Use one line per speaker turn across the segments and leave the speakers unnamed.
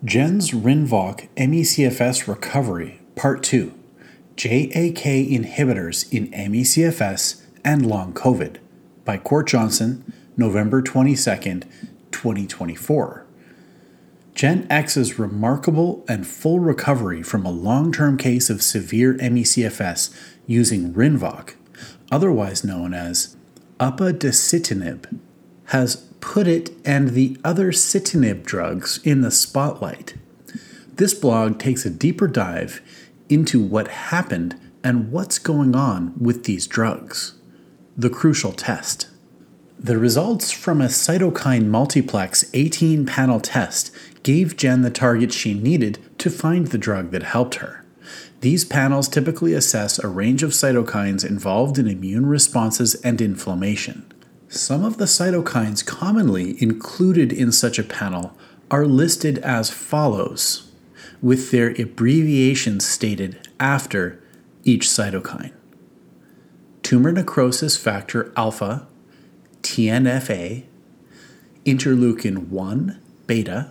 Gen's Rinvoq ME/CFS Recovery, Part 2, JAK Inhibitors in ME/CFS and Long COVID, by Court Johnson, November 22nd, 2024. Gen X's remarkable and full recovery from a long-term case of severe ME/CFS using Rinvoq, otherwise known as upadacitinib, has put it and the other citinib drugs in the spotlight. This blog takes a deeper dive into what happened and what's going on with these drugs. The crucial test. The results from a cytokine multiplex 18-panel test gave Jen the target she needed to find the drug that helped her. These panels typically assess a range of cytokines involved in immune responses and inflammation. Some of the cytokines commonly included in such a panel are listed as follows, with their abbreviations stated after each cytokine: tumor necrosis factor alpha, TNFA, interleukin 1 beta,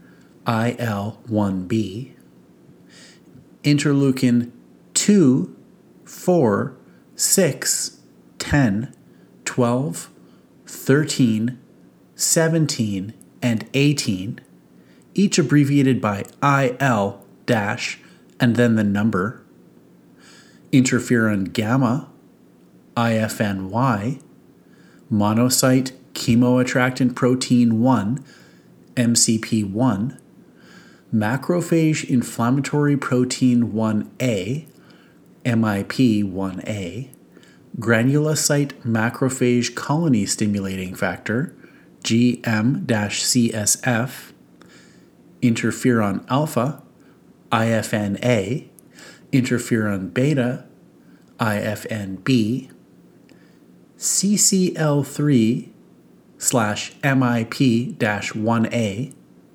IL-1B, interleukin 2, 4, 6, 10, 12, 13, 17, and 18, each abbreviated by IL- and then the number, interferon gamma, IFNY, monocyte chemoattractant protein 1, MCP1, macrophage inflammatory protein 1A, MIP1A, granulocyte macrophage colony stimulating factor, GM-CSF, interferon alpha, IFNA, interferon beta, IFNB, CCL3/MIP-1A,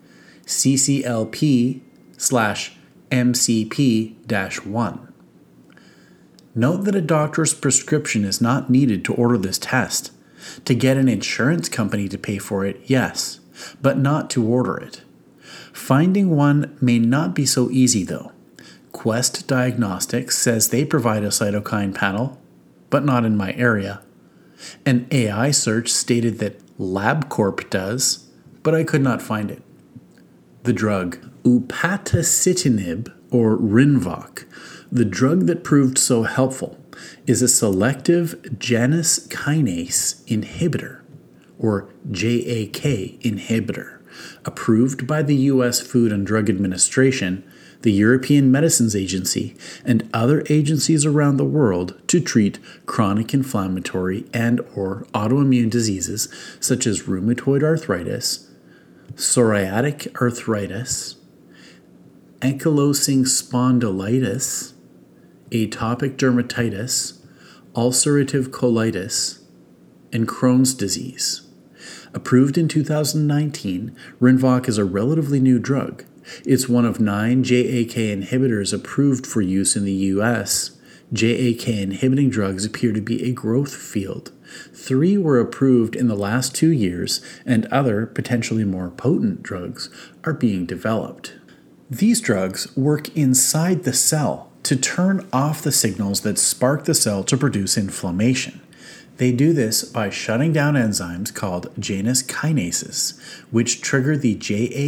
CCLP/MCP-1. Note that a doctor's prescription is not needed to order this test. To get an insurance company to pay for it, yes, but not to order it. Finding one may not be so easy, though. Quest Diagnostics says they provide a cytokine panel, but not in my area. An AI search stated that LabCorp does, but I could not find it. The drug upadacitinib, or Rinvoq, the drug that proved so helpful, is a selective Janus kinase inhibitor, or JAK inhibitor, approved by the U.S. Food and Drug Administration, the European Medicines Agency, and other agencies around the world to treat chronic inflammatory and/or autoimmune diseases such as rheumatoid arthritis, psoriatic arthritis, ankylosing spondylitis, atopic dermatitis, ulcerative colitis, and Crohn's disease. Approved in 2019, Rinvoq is a relatively new drug. It's one of 9 JAK inhibitors approved for use in the U.S. JAK inhibiting drugs appear to be a growth field. 3 were approved in the last 2 years, and other, potentially more potent drugs are being developed. These drugs work inside the cell to turn off the signals that spark the cell to produce inflammation. They do this by shutting down enzymes called Janus kinases, which trigger the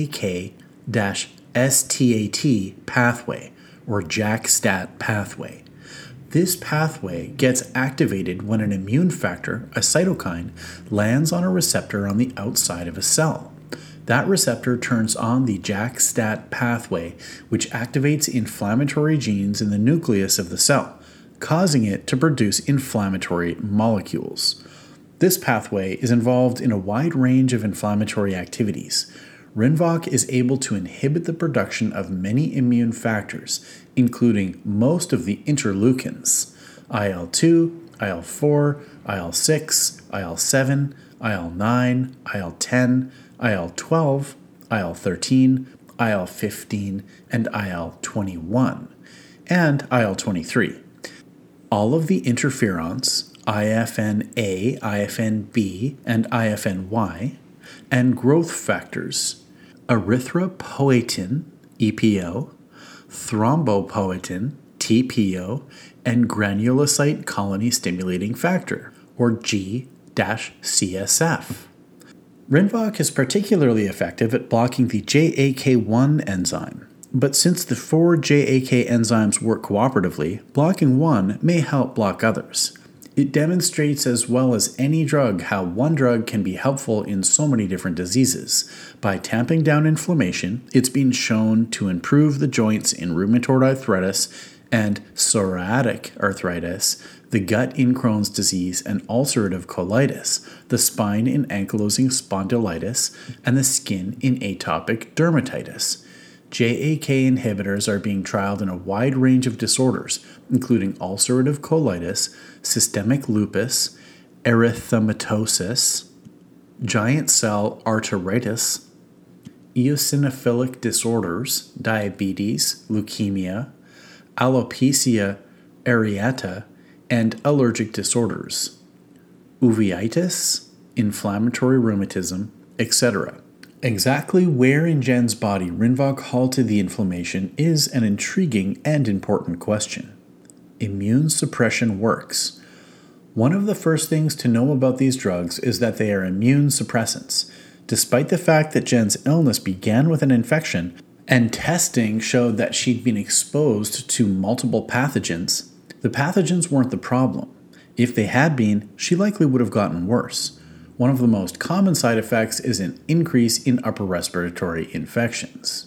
JAK-STAT pathway, or JAK-STAT pathway. This pathway gets activated when an immune factor, a cytokine, lands on a receptor on the outside of a cell. That receptor turns on the JAK-STAT pathway, which activates inflammatory genes in the nucleus of the cell, causing it to produce inflammatory molecules. This pathway is involved in a wide range of inflammatory activities. Rinvoq is able to inhibit the production of many immune factors, including most of the interleukins: IL-2, IL-4, IL-6, IL-7, IL-9, IL-10, IL-12, IL-13, IL-15, and IL-21, and IL-23. All of the interferons, IFNA, IFNB, and IFNY, and growth factors, erythropoietin, EPO, thrombopoietin, TPO, and granulocyte colony stimulating factor, or G-CSF. Rinvoq is particularly effective at blocking the JAK1 enzyme, but since the 4 JAK enzymes work cooperatively, blocking one may help block others. It demonstrates as well as any drug how one drug can be helpful in so many different diseases. By tamping down inflammation, it's been shown to improve the joints in rheumatoid arthritis and psoriatic arthritis, the gut in Crohn's disease and ulcerative colitis, the spine in ankylosing spondylitis, and the skin in atopic dermatitis. JAK inhibitors are being trialed in a wide range of disorders, including ulcerative colitis, systemic lupus, erythematosus, giant cell arteritis, eosinophilic disorders, diabetes, leukemia, alopecia areata, and allergic disorders, uveitis, inflammatory rheumatism, etc. Exactly where in Jen's body Rinvoq halted the inflammation is an intriguing and important question. Immune suppression works. One of the first things to know about these drugs is that they are immune suppressants. Despite the fact that Jen's illness began with an infection, and testing showed that she'd been exposed to multiple pathogens, the pathogens weren't the problem. If they had been, she likely would have gotten worse. One of the most common side effects is an increase in upper respiratory infections.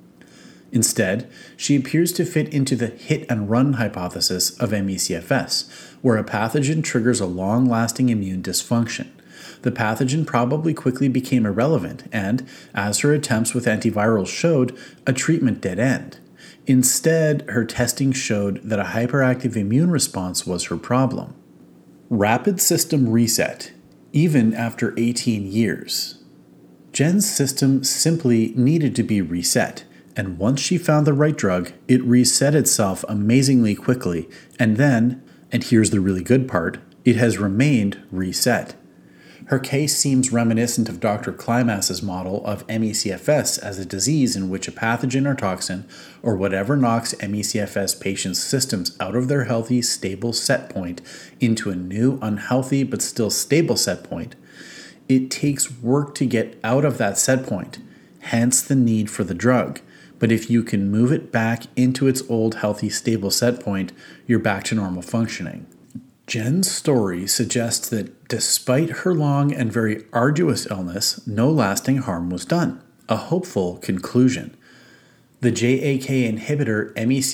Instead, she appears to fit into the hit-and-run hypothesis of ME/CFS, where a pathogen triggers a long-lasting immune dysfunction. The pathogen probably quickly became irrelevant and, as her attempts with antivirals showed, a treatment dead end. Instead, her testing showed that a hyperactive immune response was her problem. Rapid system reset, even after 18 years. Jen's system simply needed to be reset, and once she found the right drug, it reset itself amazingly quickly, and then, and here's the really good part, it has remained reset. Her case seems reminiscent of Dr. Klimas's model of ME/CFS as a disease in which a pathogen or toxin, or whatever knocks ME/CFS patients' systems out of their healthy, stable set point into a new, unhealthy, but still stable set point. It takes work to get out of that set point, hence the need for the drug. But if you can move it back into its old, healthy, stable set point, you're back to normal functioning. Jen's story suggests that despite her long and very arduous illness, no lasting harm was done. A hopeful conclusion. The JAK inhibitor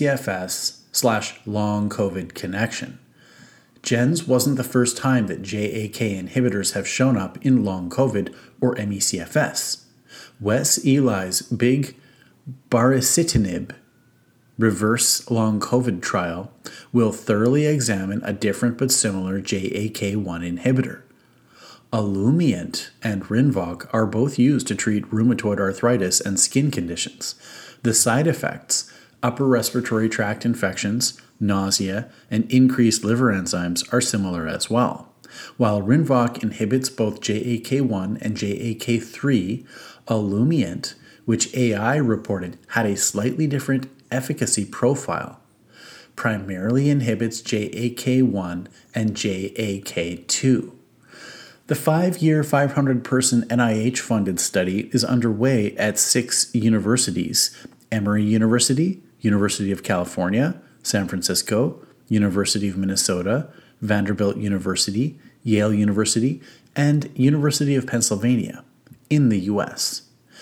ME/CFS/long COVID connection. Jen's wasn't the first time that JAK inhibitors have shown up in long COVID or ME/CFS. Wes Eli's big baricitinib reverse long COVID trial will thoroughly examine a different but similar JAK1 inhibitor. Olumiant and Rinvoq are both used to treat rheumatoid arthritis and skin conditions. The side effects, upper respiratory tract infections, nausea, and increased liver enzymes are similar as well. While Rinvoq inhibits both JAK1 and JAK3, Olumiant, which AI reported had a slightly different efficacy profile, primarily inhibits JAK1 and JAK2. The 5-year, 500-person NIH-funded study is underway at 6 universities: Emory University, University of California, San Francisco, University of Minnesota, Vanderbilt University, Yale University, and University of Pennsylvania in the U.S.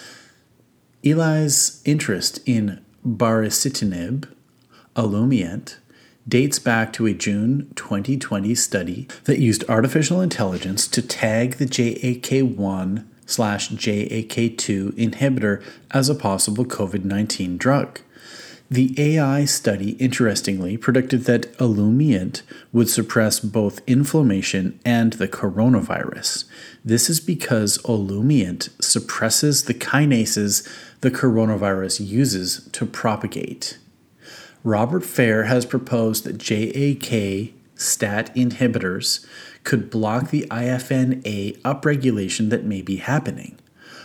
Eli's interest in baricitinib, Olumiant, dates back to a June 2020 study that used artificial intelligence to tag the JAK1/JAK2 inhibitor as a possible COVID-19 drug. The AI study, interestingly, predicted that Olumiant would suppress both inflammation and the coronavirus. This is because Olumiant suppresses the kinases the coronavirus uses to propagate. Robert Fair has proposed that JAK STAT inhibitors could block the IFNA upregulation that may be happening.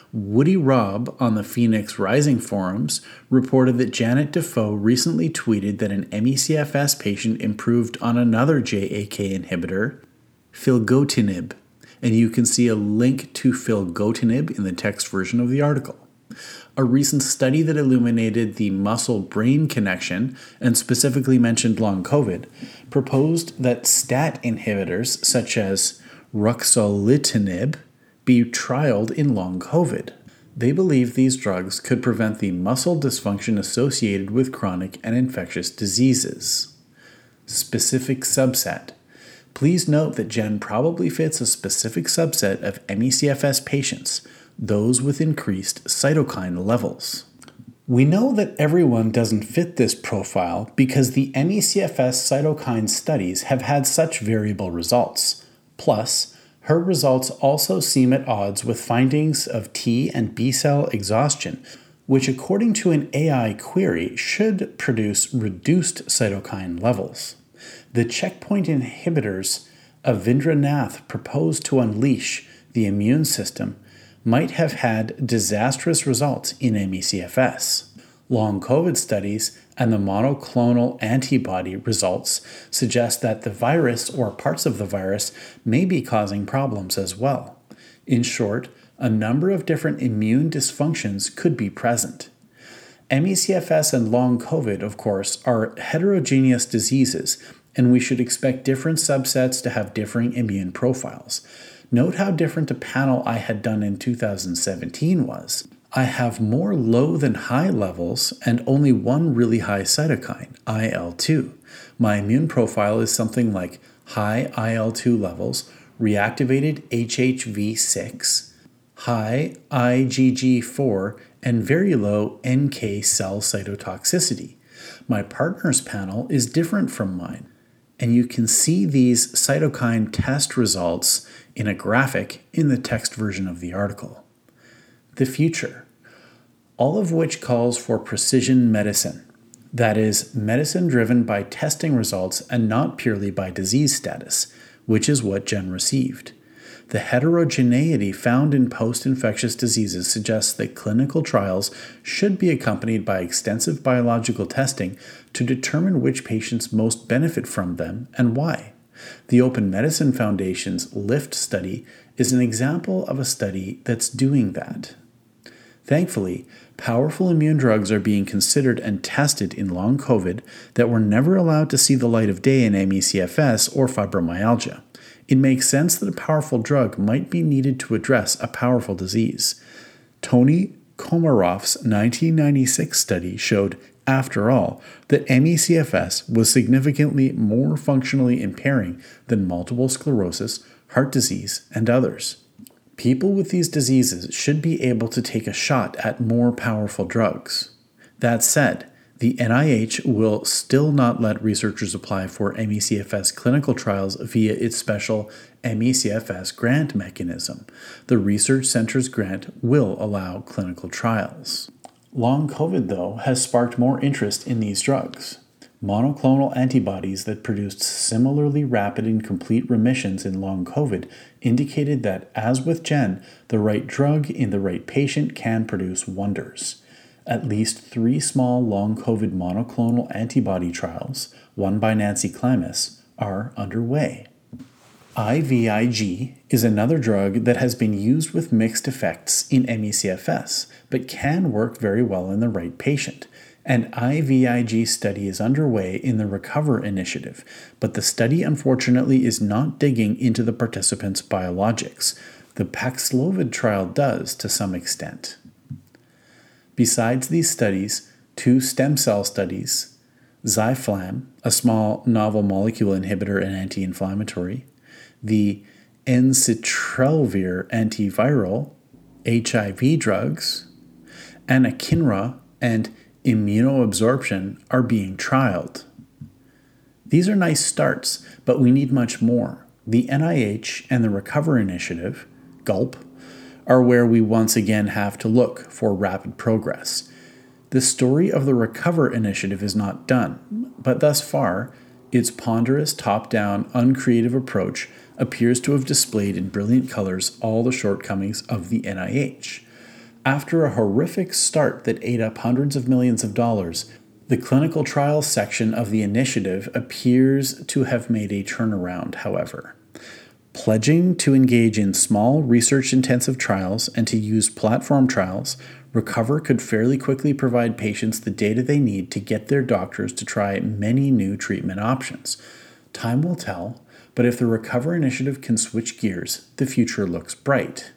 Woody Robb on the Phoenix Rising forums reported that Janet Defoe recently tweeted that an ME/CFS patient improved on another JAK inhibitor, filgotinib, and you can see a link to filgotinib in the text version of the article. A recent study that illuminated the muscle-brain connection and specifically mentioned long COVID proposed that STAT inhibitors such as ruxolitinib be trialed in long COVID. They believe these drugs could prevent the muscle dysfunction associated with chronic and infectious diseases. Specific subset. Please note that Jen probably fits a specific subset of ME/CFS patients, those with increased cytokine levels. We know that everyone doesn't fit this profile because the ME/CFS cytokine studies have had such variable results. Plus, her results also seem at odds with findings of T and B cell exhaustion, which according to an AI query should produce reduced cytokine levels. The checkpoint inhibitors Avindranath proposed to unleash the immune system might have had disastrous results in ME/CFS. Long COVID studies and the monoclonal antibody results suggest that the virus or parts of the virus may be causing problems as well. In short, a number of different immune dysfunctions could be present. ME/CFS and long COVID, of course, are heterogeneous diseases, and we should expect different subsets to have differing immune profiles. Note how different a panel I had done in 2017 was. I have more low than high levels and only one really high cytokine, IL-2. My immune profile is something like high IL-2 levels, reactivated HHV6, high IgG4, and very low NK cell cytotoxicity. My partner's panel is different from mine, and you can see these cytokine test results in a graphic in the text version of the article. The future, all of which calls for precision medicine. That is, medicine driven by testing results and not purely by disease status, which is what Jen received. The heterogeneity found in post-infectious diseases suggests that clinical trials should be accompanied by extensive biological testing to determine which patients most benefit from them and why. The Open Medicine Foundation's LIFT study is an example of a study that's doing that. Thankfully, powerful immune drugs are being considered and tested in long COVID that were never allowed to see the light of day in ME/CFS or fibromyalgia. It makes sense that a powerful drug might be needed to address a powerful disease. Tony Komaroff's 1996 study showed, after all, that ME/CFS was significantly more functionally impairing than multiple sclerosis, heart disease, and others. People with these diseases should be able to take a shot at more powerful drugs. That said, the NIH will still not let researchers apply for ME/CFS clinical trials via its special ME/CFS grant mechanism. The research center's grant will allow clinical trials. Long COVID, though, has sparked more interest in these drugs. Monoclonal antibodies that produced similarly rapid and complete remissions in long COVID indicated that, as with Jen, the right drug in the right patient can produce wonders. At least 3 small long COVID monoclonal antibody trials, one by Nancy Klimas, are underway. IVIG is another drug that has been used with mixed effects in ME/CFS, but can work very well in the right patient. An IVIG study is underway in the RECOVER initiative, but the study unfortunately is not digging into the participants' biologics. The Paxlovid trial does to some extent. Besides these studies, 2 stem cell studies, Zyflam, a small novel molecule inhibitor and anti-inflammatory, the ensitrelvir antiviral, HIV drugs, anakinra, and immunoabsorption are being trialed. These are nice starts, but we need much more. The NIH and the RECOVER initiative, GULP, are where we once again have to look for rapid progress. The story of the RECOVER initiative is not done, but thus far, its ponderous, top-down, uncreative approach appears to have displayed in brilliant colors all the shortcomings of the NIH. After a horrific start that ate up hundreds of millions of dollars, the clinical trials section of the initiative appears to have made a turnaround, however. Pledging to engage in small, research-intensive trials and to use platform trials, Recover could fairly quickly provide patients the data they need to get their doctors to try many new treatment options. Time will tell, but if the Recover initiative can switch gears, the future looks bright.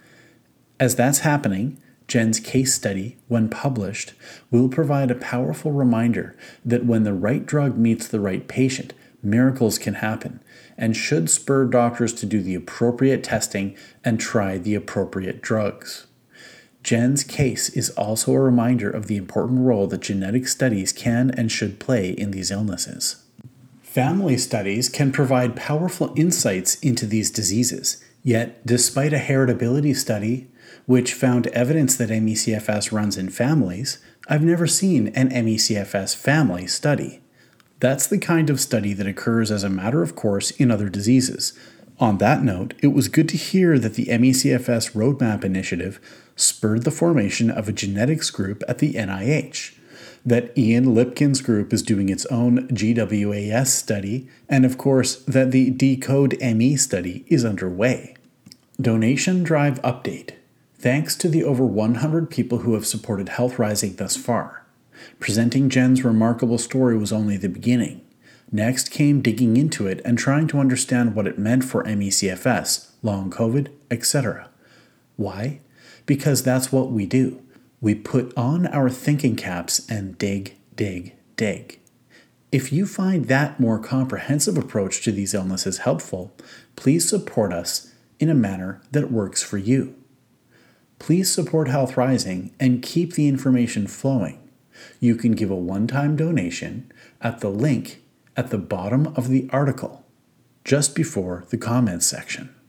As that's happening, Jen's case study, when published, will provide a powerful reminder that when the right drug meets the right patient, miracles can happen, and should spur doctors to do the appropriate testing and try the appropriate drugs. Jen's case is also a reminder of the important role that genetic studies can and should play in these illnesses. Family studies can provide powerful insights into these diseases, yet despite a heritability study which found evidence that ME/CFS runs in families, I've never seen an ME/CFS family study. That's the kind of study that occurs as a matter of course in other diseases. On that note, it was good to hear that the ME/CFS Roadmap Initiative spurred the formation of a genetics group at the NIH, that Ian Lipkin's group is doing its own GWAS study, and of course that the Decode ME study is underway. Donation drive update. Thanks to the over 100 people who have supported Health Rising thus far. Presenting Jen's remarkable story was only the beginning. Next came digging into it and trying to understand what it meant for ME/CFS, long COVID, etc. Why? Because that's what we do. We put on our thinking caps and dig, dig, dig. If you find that more comprehensive approach to these illnesses helpful, please support us in a manner that works for you. Please support Health Rising and keep the information flowing. You can give a one-time donation at the link at the bottom of the article, just before the comments section.